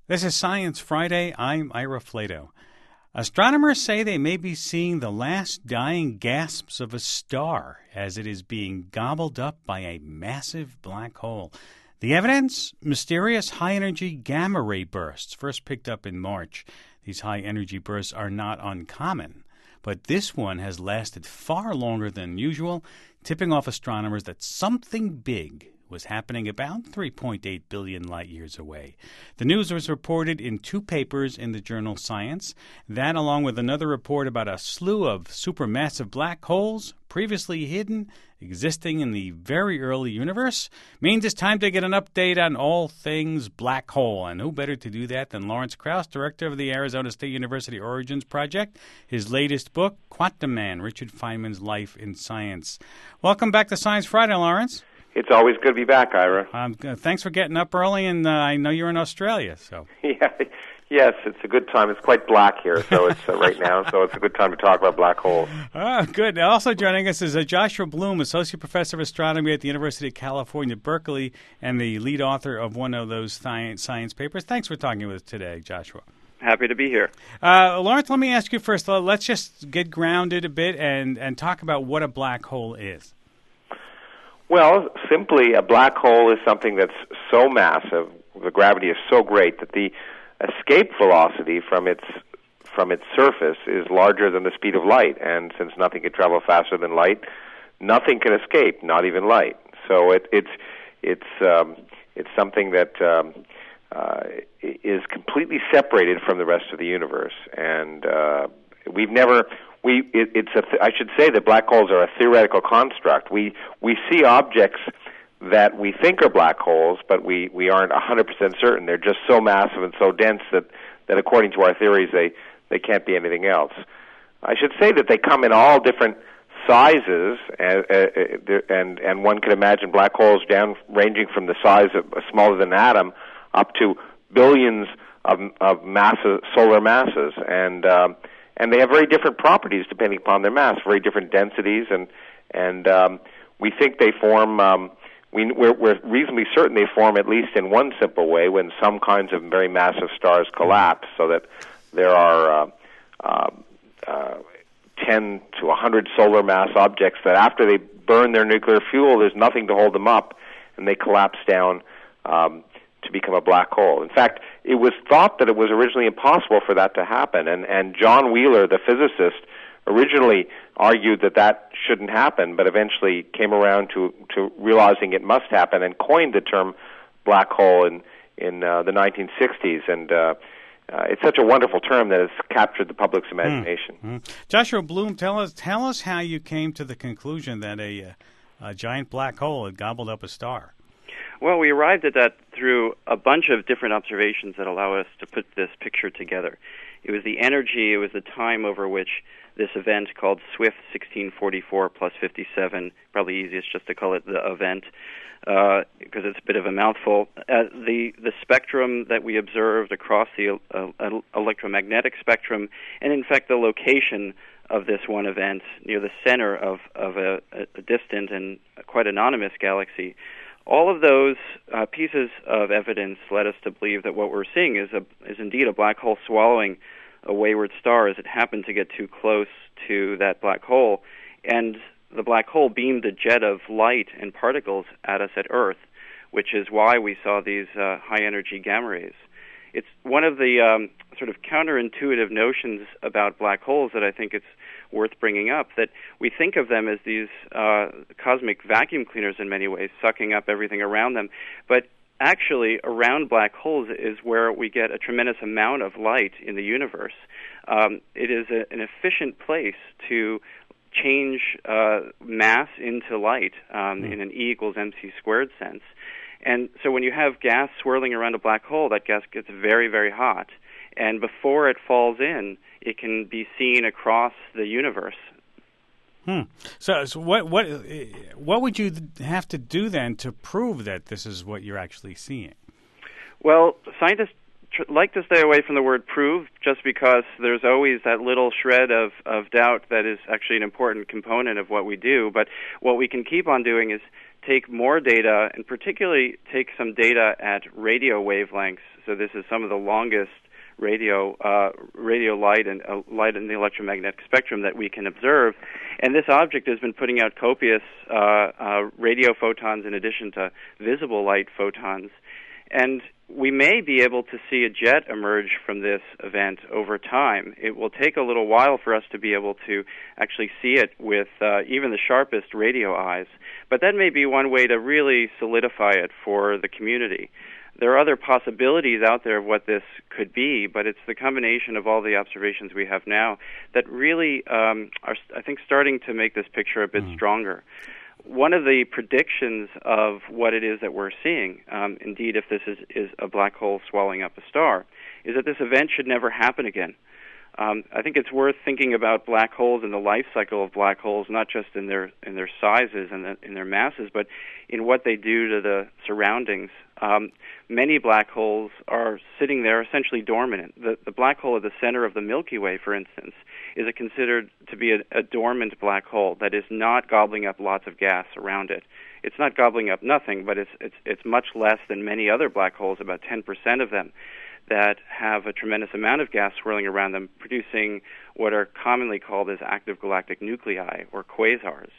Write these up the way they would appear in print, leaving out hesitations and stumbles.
This is Science Friday. I'm Ira Flato. Astronomers say they may be seeing the last dying gasps of a star as it is being gobbled up by a massive black hole. The evidence? Mysterious high-energy gamma-ray bursts, first picked up in March. These high-energy bursts are not uncommon, but this one has lasted far longer than usual, tipping off astronomers that something big was happening about 3.8 billion light-years away. The news was reported in 2 papers in the journal Science. That, along with another report about a slew of supermassive black holes previously hidden, existing in the very early universe, means it's time to get an update on all things black hole. And who better to do that than Lawrence Krauss, director of the Arizona State University Origins Project, his latest book, Quantum Man, Richard Feynman's Life in Science. Welcome back to Science Friday, Lawrence. It's always good to be back, Ira. Thanks for getting up early, and I know you're in Australia. So Yes, it's a good time. It's quite black here, so it's right now, so it's a good time to talk about black holes. Good. Also joining us is Joshua Bloom, Associate Professor of Astronomy at the University of California, Berkeley, and the lead author of one of those science papers. Thanks for talking with us today, Joshua. Happy to be here. Lawrence, let me ask you first. Let's just get grounded a bit and talk about what a black hole is. Well, simply, a black hole is something that's so massive, the gravity is so great that the escape velocity from its surface is larger than the speed of light. And since nothing can travel faster than light, nothing can escape, not even light. So it's something that is completely separated from the rest of the universe. And I should say that black holes are a theoretical construct. We see objects that we think are black holes, but we aren't 100% certain. They're just so massive and so dense that according to our theories, they can't be anything else. I should say that they come in all different sizes, and one can imagine black holes ranging from the size of smaller than an atom up to billions of solar masses, and they have very different properties depending upon their mass, very different densities, and we think they form. We're reasonably certain they form at least in one simple way when some kinds of very massive stars collapse, so that there are 10 to 100 solar mass objects that after they burn their nuclear fuel, there's nothing to hold them up, and they collapse down to become a black hole. In fact, it was thought that it was originally impossible for that to happen, and John Wheeler, the physicist, originally argued that shouldn't happen, but eventually came around to realizing it must happen and coined the term black hole in the 1960s, and it's such a wonderful term that it's captured the public's imagination. Mm-hmm. Joshua Bloom, tell us how you came to the conclusion that a giant black hole had gobbled up a star. Well, we arrived at that through a bunch of different observations that allow us to put this picture together. It was the energy, it was the time over which this event called SWIFT 1644 plus 57, probably easiest just to call it the event, because it's a bit of a mouthful. The spectrum that we observed across the electromagnetic spectrum, and in fact the location of this one event near the center of a distant and quite anonymous galaxy, all of those pieces of evidence led us to believe that what we're seeing is indeed a black hole swallowing a wayward star as it happened to get too close to that black hole. And the black hole beamed a jet of light and particles at us at Earth, which is why we saw these high-energy gamma rays. It's one of the sort of counterintuitive notions about black holes that I think it's worth bringing up, that we think of them as these cosmic vacuum cleaners in many ways, sucking up everything around them. But actually, around black holes is where we get a tremendous amount of light in the universe. It is an efficient place to change mass into light in an E equals mc squared sense. And so when you have gas swirling around a black hole, that gas gets very, very hot. And before it falls in, it can be seen across the universe. So what would you have to do then to prove that this is what you're actually seeing? Well, scientists like to stay away from the word prove, just because there's always that little shred of doubt that is actually an important component of what we do. But what we can keep on doing is take more data, and particularly take some data at radio wavelengths. So this is some of the longest radio light and light in the electromagnetic spectrum that we can observe. And this object has been putting out copious radio photons in addition to visible light photons. And we may be able to see a jet emerge from this event over time. It will take a little while for us to be able to actually see it with even the sharpest radio eyes. But that may be one way to really solidify it for the community. There are other possibilities out there of what this could be, but it's the combination of all the observations we have now that really are, I think, starting to make this picture a bit stronger. One of the predictions of what it is that we're seeing, indeed if this is a black hole swallowing up a star, is that this event should never happen again. I think it's worth thinking about black holes and the life cycle of black holes, not just in their sizes and in their masses, but in what they do to the surroundings. Many black holes are sitting there essentially dormant. The black hole at the center of the Milky Way, for instance, is considered to be a dormant black hole that is not gobbling up lots of gas around it. It's not gobbling up nothing, but it's much less than many other black holes, about 10% of them, that have a tremendous amount of gas swirling around them, producing what are commonly called as active galactic nuclei, or quasars.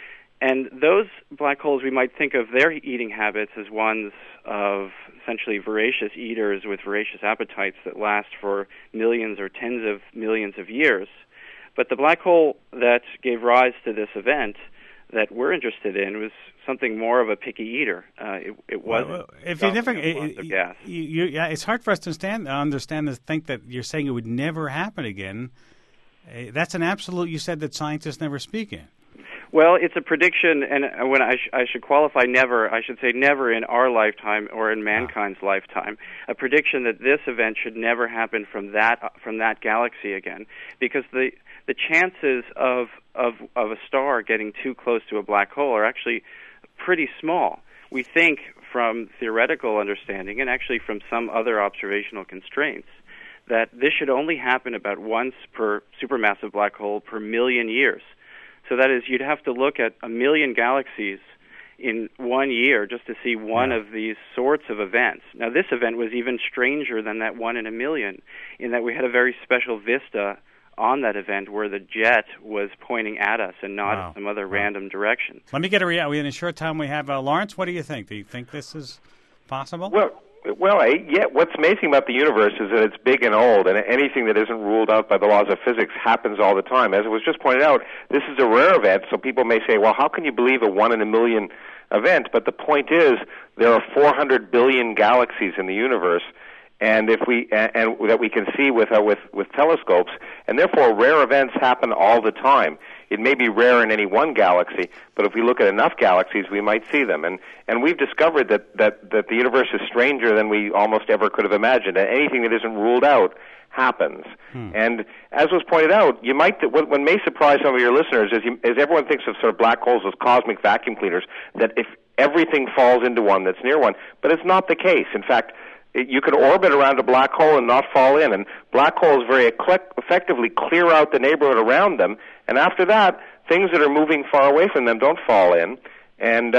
And those black holes, we might think of their eating habits as ones of essentially voracious eaters with voracious appetites that last for millions or tens of millions of years. But the black hole that gave rise to this event that we're interested in was something more of a picky eater. It wasn't. If you never, gas. It's hard for us to understand to think that you're saying it would never happen again. That's an absolute. You said that scientists never speak in. Well, it's a prediction, and when I should qualify never, I should say never in our lifetime or in mankind's lifetime. A prediction that this event should never happen from that galaxy again, because the chances of a star getting too close to a black hole are actually pretty small. We think from theoretical understanding and actually from some other observational constraints that this should only happen about once per supermassive black hole per million years. So that is, you'd have to look at 1 million galaxies in 1 year just to see one of these sorts of events. Now, this event was even stranger than that 1 in a million, in that we had a very special vista on that event where the jet was pointing at us and not some other random direction. Let me get a reaction. In a short time we have Lawrence. What do you think? Do you think this is possible? Well, yeah. What's amazing about the universe is that it's big and old, and anything that isn't ruled out by the laws of physics happens all the time. As it was just pointed out, this is a rare event, so people may say, well, how can you believe a 1 in a million event? But the point is, there are 400 billion galaxies in the universe, and that we can see with telescopes, and therefore rare events happen all the time. It may be rare in any one galaxy, but if we look at enough galaxies, we might see them. And we've discovered that the universe is stranger than we almost ever could have imagined, and anything that isn't ruled out happens. And as was pointed out, what may surprise some of your listeners is everyone thinks of sort of black holes as cosmic vacuum cleaners, that if everything falls into one that's near one, but it's not the case. In fact, you can orbit around a black hole and not fall in, and black holes very effectively clear out the neighborhood around them, and after that, things that are moving far away from them don't fall in, and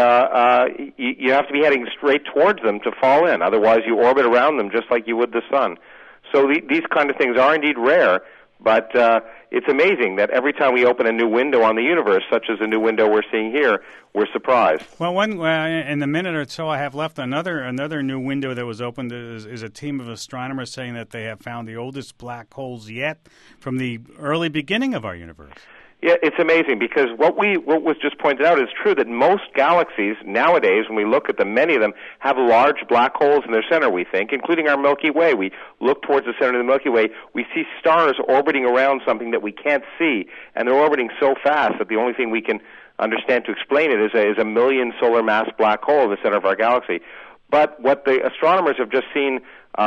you have to be heading straight towards them to fall in. Otherwise, you orbit around them just like you would the sun. So these kind of things are indeed rare, but it's amazing that every time we open a new window on the universe, such as the new window we're seeing here, we're surprised. Well, in the minute or so I have left, another new window that was opened is a team of astronomers saying that they have found the oldest black holes yet from the early beginning of our universe. Yeah, it's amazing because what was just pointed out is true that most galaxies nowadays, when we look at them, many of them have large black holes in their center, we think, including our Milky Way. We look towards the center of the Milky Way, we see stars orbiting around something that we can't see, and they're orbiting so fast that the only thing we can understand to explain it is a million solar mass black hole in the center of our galaxy. But what the astronomers have just seen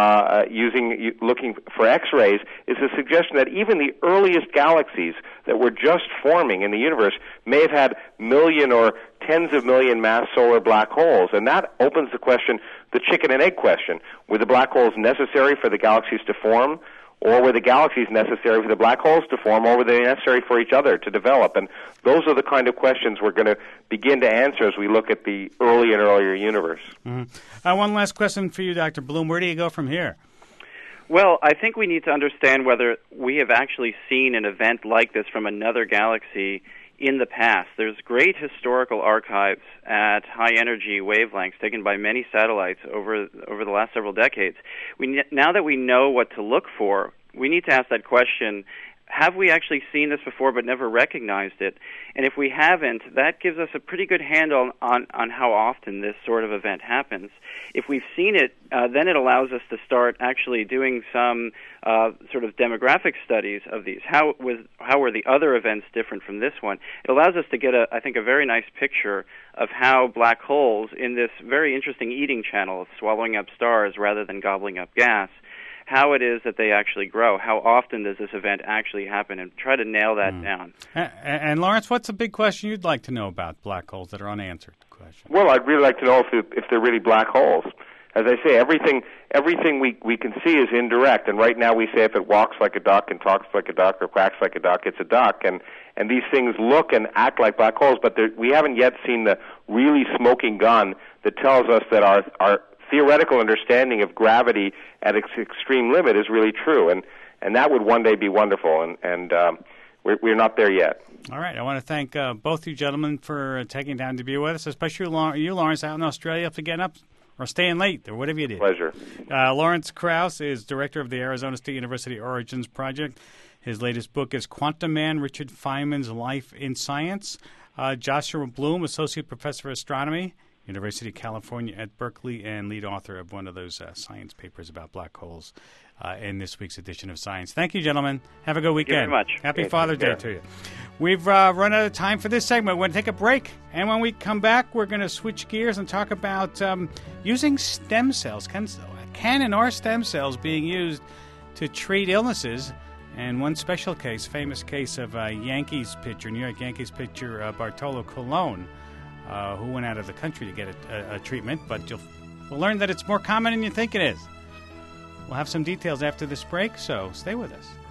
looking for X-rays is the suggestion that even the earliest galaxies that were just forming in the universe may have had million or tens of million mass solar black holes. And that opens the question, the chicken and egg question. Were the black holes necessary for the galaxies to form, or were the galaxies necessary for the black holes to form, or were they necessary for each other to develop? And those are the kind of questions we're going to begin to answer as we look at the early and earlier universe. Mm-hmm. One last question for you, Dr. Bloom. Where do you go from here? Well, I think we need to understand whether we have actually seen an event like this from another galaxy in the past. There's great historical archives at high energy wavelengths taken by many satellites over the last several decades. Now that we know what to look for, we need to ask that question: have we actually seen this before but never recognized it? And if we haven't, that gives us a pretty good handle on how often this sort of event happens. If we've seen it, then it allows us to start actually doing some sort of demographic studies of these. How were the other events different from this one? It allows us to get, I think, a very nice picture of how black holes, in this very interesting eating channel of swallowing up stars rather than gobbling up gas, how it is that they actually grow. How often does this event actually happen? And try to nail that down. And Lawrence, what's a big question you'd like to know about black holes that are unanswered? Well, I'd really like to know if they're really black holes. As I say, everything we can see is indirect, and right now we say if it walks like a duck and talks like a duck or quacks like a duck, it's a duck, and these things look and act like black holes, but we haven't yet seen the really smoking gun that tells us that our theoretical understanding of gravity at its extreme limit is really true, and that would one day be wonderful, and we're not there yet. All right. I want to thank both you gentlemen for taking time to be with us, especially you, Lawrence, out in Australia, for getting up or staying late or whatever you did. Pleasure. Lawrence Krauss is director of the Arizona State University Origins Project. His latest book is Quantum Man, Richard Feynman's Life in Science. Joshua Bloom, associate professor of astronomy, University of California at Berkeley, and lead author of one of those science papers about black holes in this week's edition of Science. Thank you, gentlemen. Have a good weekend. Thank you very much. Happy Father's Day to you. We've run out of time for this segment. We're going to take a break, and when we come back, we're going to switch gears and talk about using stem cells. Can and are stem cells being used to treat illnesses? And one special case, famous case of Yankees pitcher, New York Yankees pitcher Bartolo Colon, who went out of the country to get a treatment, but we'll learn that it's more common than you think it is. We'll have some details after this break, so stay with us.